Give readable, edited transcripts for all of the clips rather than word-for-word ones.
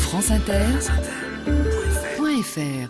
franceinter.fr.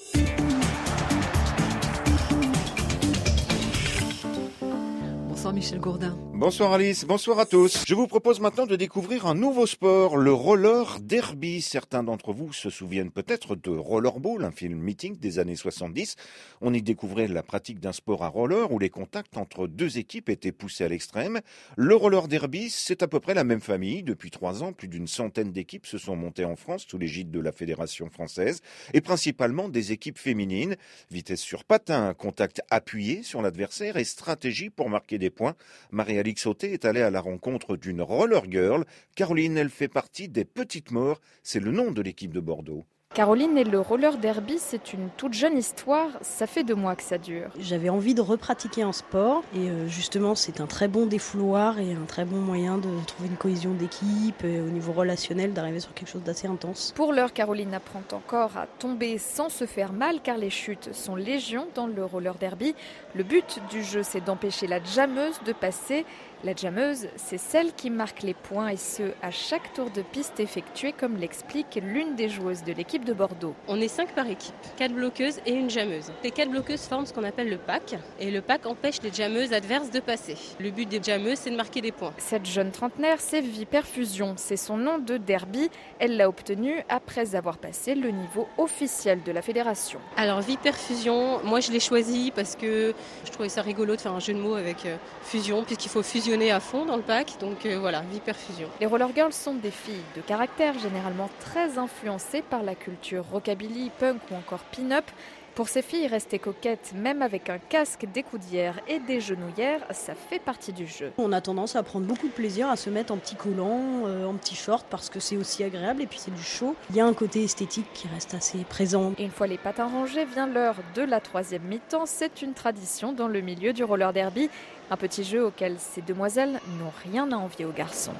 Bonsoir Michel Gourdin. Bonsoir Alice, bonsoir à tous. Je vous propose maintenant de découvrir un nouveau sport, le roller derby. Certains d'entre vous se souviennent peut-être de Rollerball, un film mythique des années 70. On y découvrait la pratique d'un sport à roller où les contacts entre deux équipes étaient poussés à l'extrême. Le roller derby, c'est à peu près la même famille. Depuis 3 ans, plus d'une centaine d'équipes se sont montées en France sous l'égide de la Fédération française et principalement des équipes féminines. Vitesse sur patin, contact appuyé sur l'adversaire et stratégie pour marquer des points. Marie-Alix Sauté est allée à la rencontre d'une roller girl. Caroline, elle fait partie des Petites Maures. C'est le nom de l'équipe de Bordeaux. Caroline et le roller derby, c'est une toute jeune histoire. Ça fait 2 mois que ça dure. J'avais envie de repratiquer un sport et justement c'est un très bon défouloir et un très bon moyen de trouver une cohésion d'équipe et au niveau relationnel d'arriver sur quelque chose d'assez intense. Pour l'heure, Caroline apprend encore à tomber sans se faire mal car les chutes sont légion dans le roller derby. Le but du jeu, c'est d'empêcher la jammeuse de passer. La jammeuse, c'est celle qui marque les points et ce, à chaque tour de piste effectué, comme l'explique l'une des joueuses de l'équipe de Bordeaux. On est 5 par équipe, 4 bloqueuses et une jammeuse. Les 4 bloqueuses forment ce qu'on appelle le pack et le pack empêche les jammeuses adverses de passer. Le but des jammeuses, c'est de marquer des points. Cette jeune trentenaire, c'est Viperfusion. C'est son nom de derby. Elle l'a obtenu après avoir passé le niveau officiel de la fédération. Alors Viperfusion, moi je l'ai choisi parce que je trouvais ça rigolo de faire un jeu de mots avec fusion puisqu'il faut fusionner à fond dans le pack, donc voilà, Viperfusion. Les roller girls sont des filles de caractère, généralement très influencées par la culture rockabilly, punk ou encore pin-up. Pour ces filles, rester coquettes, même avec un casque, des coudières et des genouillères, ça fait partie du jeu. On a tendance à prendre beaucoup de plaisir à se mettre en petits collants, en petits shorts parce que c'est aussi agréable et puis c'est du chaud. Il y a un côté esthétique qui reste assez présent. Et une fois les patins rangés, vient l'heure de la 3e mi-temps. C'est une tradition dans le milieu du roller derby. Un petit jeu auquel ces demoiselles n'ont rien à envier aux garçons.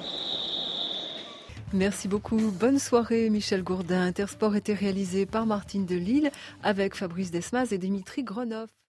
Merci beaucoup. Bonne soirée Michel Gourdin. Intersport était réalisé par Martine Delille avec Fabrice Desmas et Dimitri Gronoff.